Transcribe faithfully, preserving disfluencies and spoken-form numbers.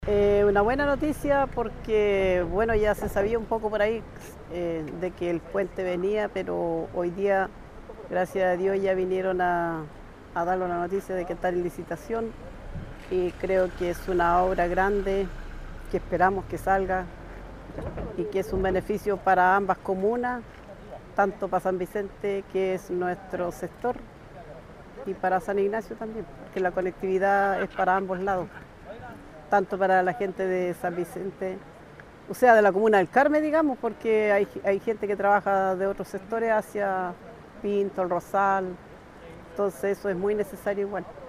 Eh, una buena noticia porque, bueno, ya se sabía un poco por ahí eh, de que el puente venía, pero hoy día, gracias a Dios, ya vinieron a, a darnos la noticia de que está en licitación y creo que es una obra grande que esperamos que salga y que es un beneficio para ambas comunas, tanto para San Vicente, que es nuestro sector, y para San Ignacio también, porque la conectividad es para ambos lados, tanto para la gente de San Vicente, o sea, de la comuna del Carmen, digamos, porque hay, hay gente que trabaja de otros sectores hacia Pinto, el Rosal, entonces eso es muy necesario igual.